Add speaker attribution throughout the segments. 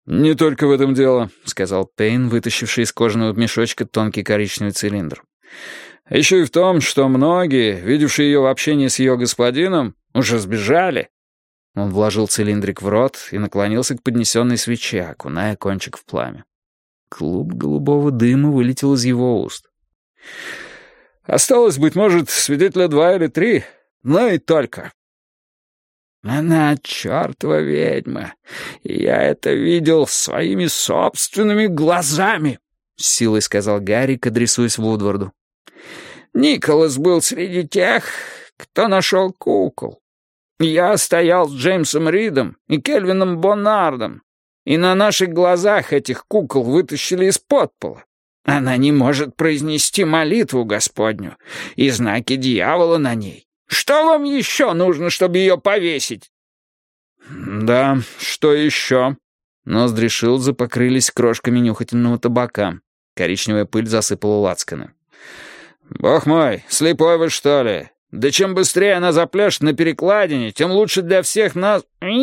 Speaker 1: «Не только в этом дело», — сказал Пейн, вытащивший из кожаного мешочка тонкий коричневый цилиндр. «Еще и в том, что многие, видевшие ее в общении с ее господином, уже сбежали». Он вложил цилиндрик в рот и наклонился к поднесенной свече, окуная кончик в пламя. Клуб голубого дыма вылетел из его уст. «Осталось, быть может, свидетеля 2 или 3, но и только». «Она чертова ведьма, и я это видел своими собственными глазами», — с силой сказал Гарик, адресуясь Вудварду. «Николас был среди тех, кто нашел кукол. Я стоял с Джеймсом Ридом и Кельвином Боннардом, и на наших глазах этих кукол вытащили из подпола. Она не может произнести молитву Господню, и знаки дьявола на ней. Что вам еще нужно, чтобы ее повесить?» «Да, что еще?» Ноздри Шилдза покрылись крошками нюхательного табака. Коричневая пыль засыпала лацканы. «Бог мой, слепой вы, что ли? Да чем быстрее она запляшет на перекладине, тем лучше для всех нас...»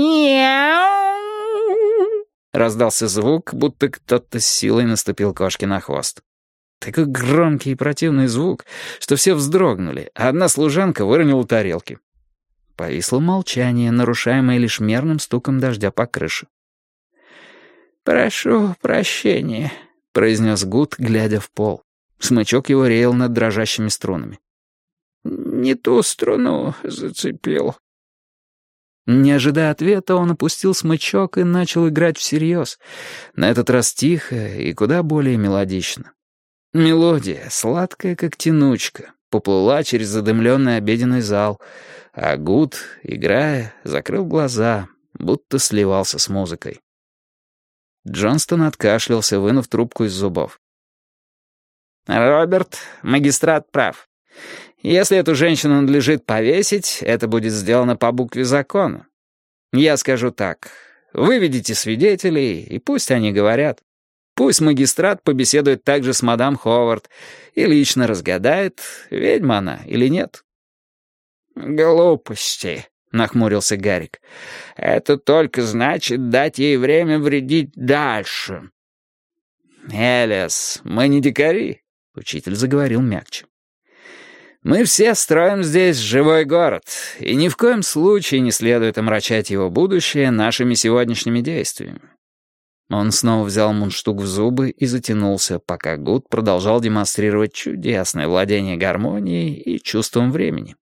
Speaker 1: Раздался звук, будто кто-то с силой наступил кошке на хвост. Такой громкий и противный звук, что все вздрогнули, а одна служанка выронила тарелки. Повисло молчание, нарушаемое лишь мерным стуком дождя по крыше. «Прошу прощения», — произнес Гуд, глядя в пол. Смычок его реял над дрожащими струнами. «Не ту струну зацепил». Не ожидая ответа, он опустил смычок и начал играть всерьез. На этот раз тихо и куда более мелодично. Мелодия, сладкая как тянучка, поплыла через задымленный обеденный зал, а Гуд, играя, закрыл глаза, будто сливался с музыкой. Джонстон откашлялся, вынув трубку из зубов. «Роберт, магистрат прав. Если эту женщину надлежит повесить, это будет сделано по букве закона. Я скажу так. Выведите свидетелей, и пусть они говорят. Пусть магистрат побеседует также с мадам Ховард и лично разгадает, ведьма она или нет». «Глупости», — нахмурился Гарик. «Это только значит дать ей время вредить дальше». «Элиас, мы не дикари», — учитель заговорил мягче. «Мы все строим здесь живой город, и ни в коем случае не следует омрачать его будущее нашими сегодняшними действиями». Он снова взял мундштук в зубы и затянулся, пока Гуд продолжал демонстрировать чудесное владение гармонией и чувством времени.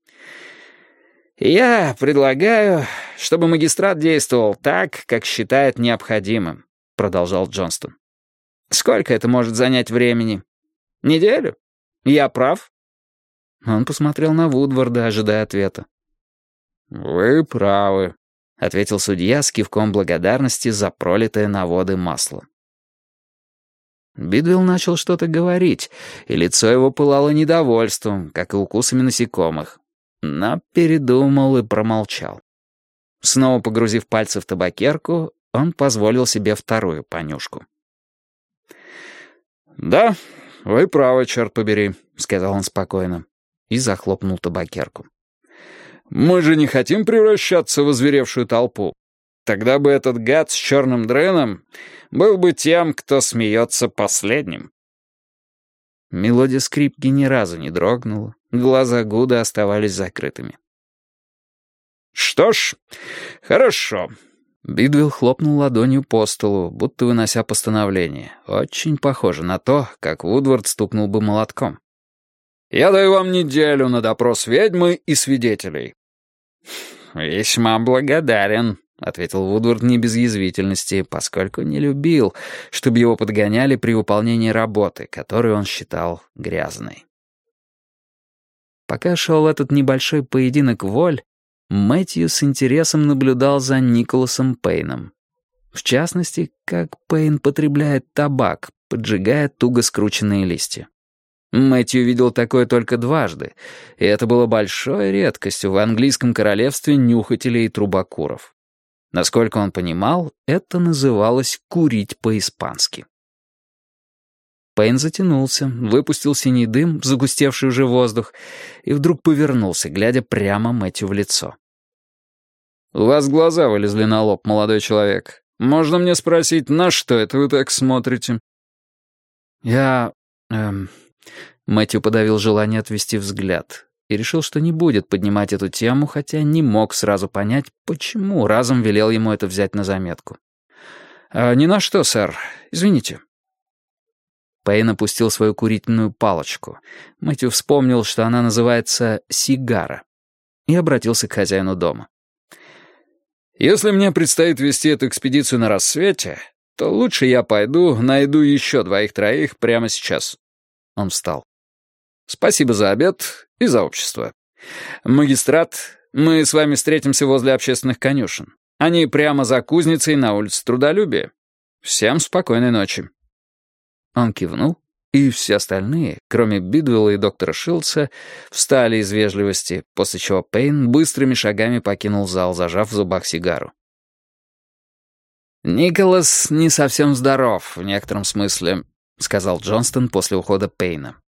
Speaker 1: «Я предлагаю, чтобы магистрат действовал так, как считает необходимым», — продолжал Джонстон. «Сколько это может занять времени? Неделю? Я прав?» Он посмотрел на Вудварда, ожидая ответа. «Вы правы», — ответил судья с кивком благодарности за пролитое на воды масло. Бидвелл начал что-то говорить, и лицо его пылало недовольством, как и укусами насекомых, но передумал и промолчал. Снова погрузив пальцы в табакерку, он позволил себе вторую понюшку. «Да, вы правы, черт побери», — сказал он спокойно и захлопнул табакерку. «Мы же не хотим превращаться в озверевшую толпу. Тогда бы этот гад с черным дреном был бы тем, кто смеется последним». Мелодия скрипки ни разу не дрогнула, глаза Гуда оставались закрытыми. «Что ж, хорошо». Бидвелл хлопнул ладонью по столу, будто вынося постановление. Очень похоже на то, как Вудвард стукнул бы молотком. «Я даю вам неделю на допрос ведьмы и свидетелей». «Весьма благодарен», — ответил Вудвард не без язвительности, поскольку не любил, чтобы его подгоняли при выполнении работы, которую он считал грязной. Пока шел этот небольшой поединок воль, Мэтью с интересом наблюдал за Николасом Пейном. В частности, как Пейн потребляет табак, поджигая туго скрученные листья. Мэтью видел такое только дважды, и это было большой редкостью в английском королевстве нюхателей и трубокуров. Насколько он понимал, это называлось «курить по-испански». Пейн затянулся, выпустил синий дым, загустевший уже воздух, и вдруг повернулся, глядя прямо Мэтью в лицо. «У вас глаза вылезли на лоб, молодой человек. Можно мне спросить, на что это вы так смотрите?» «Я... Мэтью подавил желание отвести взгляд и решил, что не будет поднимать эту тему, хотя не мог сразу понять, почему разом велел ему это взять на заметку. «Ни на что, сэр. Извините». Пейн опустил свою курительную палочку. Мэтью вспомнил, что она называется «сигара», и обратился к хозяину дома. «Если мне предстоит вести эту экспедицию на рассвете, то лучше я пойду, найду еще 2-3 прямо сейчас». Он встал. «Спасибо за обед и за общество. Магистрат, мы с вами встретимся возле общественных конюшен. Они прямо за кузницей на улице Трудолюбия. Всем спокойной ночи». Он кивнул, и все остальные, кроме Бидвелла и доктора Шилдса, встали из вежливости, после чего Пейн быстрыми шагами покинул зал, зажав в зубах сигару. «Николас не совсем здоров в некотором смысле», — сказал Джонстон после ухода Пейна.